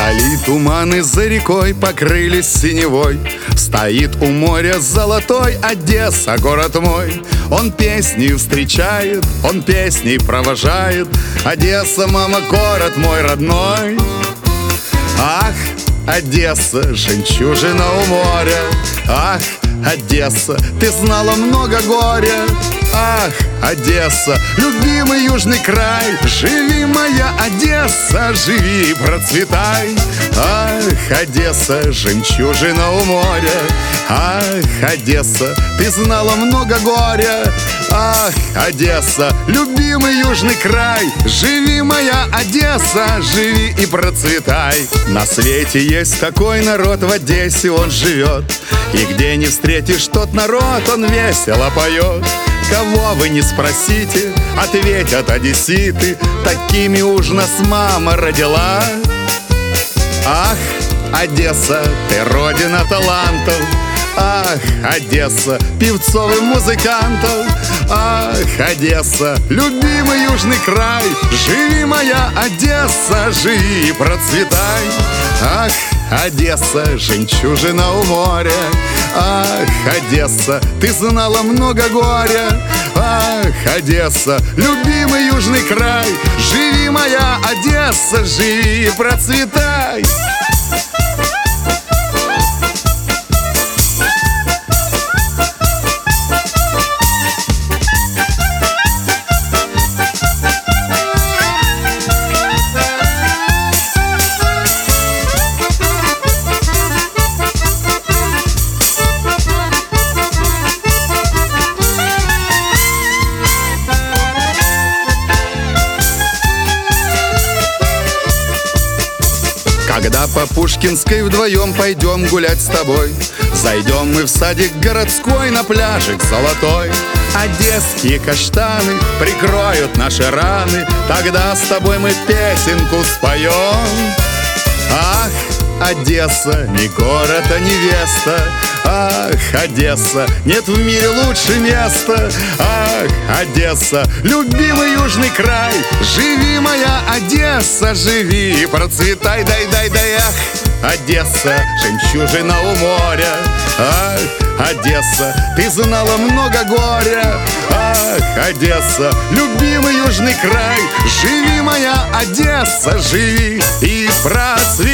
Вдали туманы за рекой покрылись синевой. Стоит у моря золотой Одесса, город мой. Он песней встречает, он песней провожает. Одесса, мама, город мой родной. Ах, Одесса, жемчужина у моря. Ах, Одесса, ты знала много горя. Ах, Одесса, любимый южный край. Живи, моя Одесса, живи и процветай. Ах, Одесса, жемчужина у моря. Ах, Одесса, ты знала много горя. Ах, Одесса, любимый южный край. Живи, моя Одесса, живи и процветай. На свете есть такой народ, в Одессе он живет. И где не встретишь тот народ, он весело поет. Кого вы не спросите, ответят одесситы: такими уж нас мама родила. Ах, Одесса, ты родина талантов. Ах, Одесса, певцов и музыкантов. Ах, Одесса, любимый южный край. Живи, моя Одесса, живи и процветай. Ах, Одесса, жемчужина у моря. Ах, Одесса, ты знала много горя. Ах, Одесса, любимый южный край. Живи, моя Одесса, живи и процветай. Когда по Пушкинской вдвоем пойдем гулять с тобой, зайдем мы в садик городской, на пляжик золотой. Одесские каштаны прикроют наши раны, тогда с тобой мы песенку споем. Ах, Одесса, не город, а невеста. Ах, Одесса, нет в мире лучше места. Ах, Одесса, любимый южный край. Живи, моя Одесса, живи и процветай. Дай, ах, Одесса, жемчужина у моря. Ах, Одесса, ты знала много горя. Ах, Одесса, любимый южный край. Живи, моя Одесса, живи и процветай.